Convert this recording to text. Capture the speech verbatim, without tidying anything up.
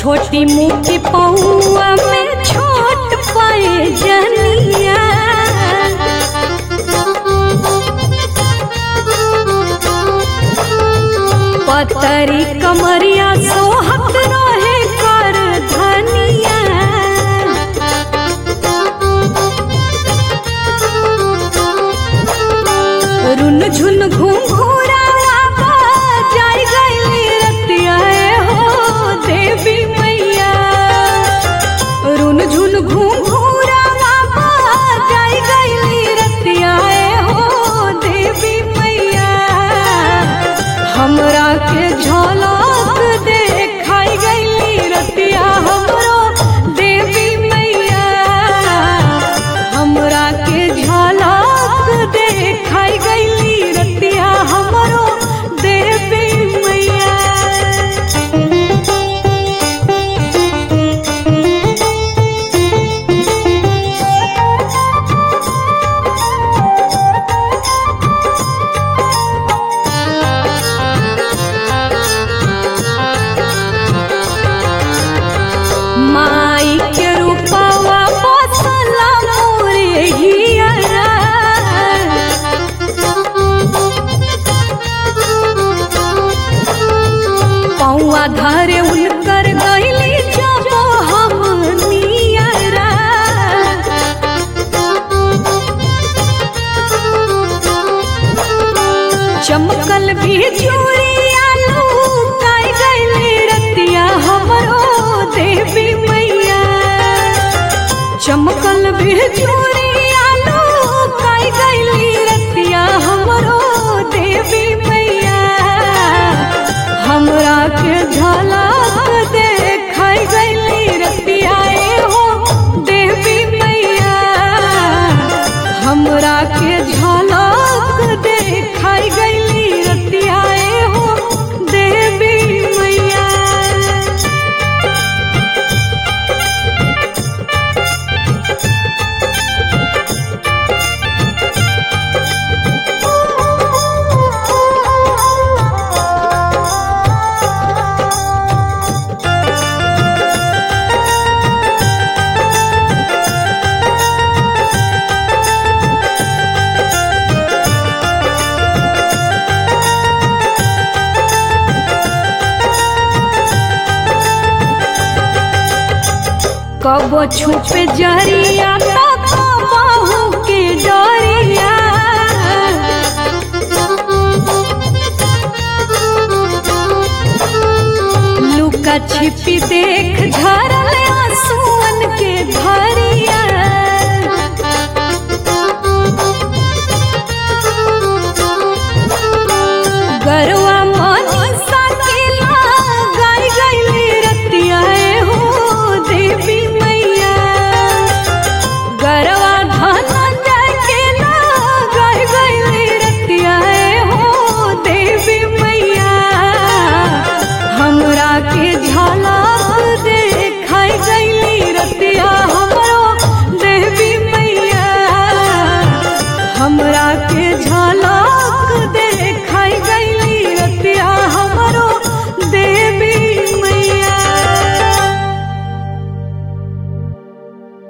छोटी मुँह की पौआ में छोट पाए जनिया, पतरी कमरिया सोहत रहे कर धनिया। रुन झुन घुंघुरावा जाई गईली रतिया हो देवी मैया। रुन झुन घुंघुरावा जाई गईली रतिया हो देवी मैया। हमरा के झलक देखाई गईली रतिया हमरो देवी मैया। हमरा के झलक देखाई गईली रतिया हमरो देवी मैया। माई के रूपवा बसला मोरे हियरा, पौआ धरे उनकर गईली जब हम नियरा। चमकल भी चूड़िया लुकाई गईली रतिया हमरो देवी मैया। चमकल भी चूड़िया लुकाई गईली रतिया हमरो देवी मैया। हमरा के झलक देखाई गईली रतिया हो देवी मैया। हमरा के झलक देखाई गईली रतिया हो देवी मैया। कबो छुपे जरिया तो कबहू के डरिया। लुका छिपी देख झरल आंसुअन के भरिया। गरौ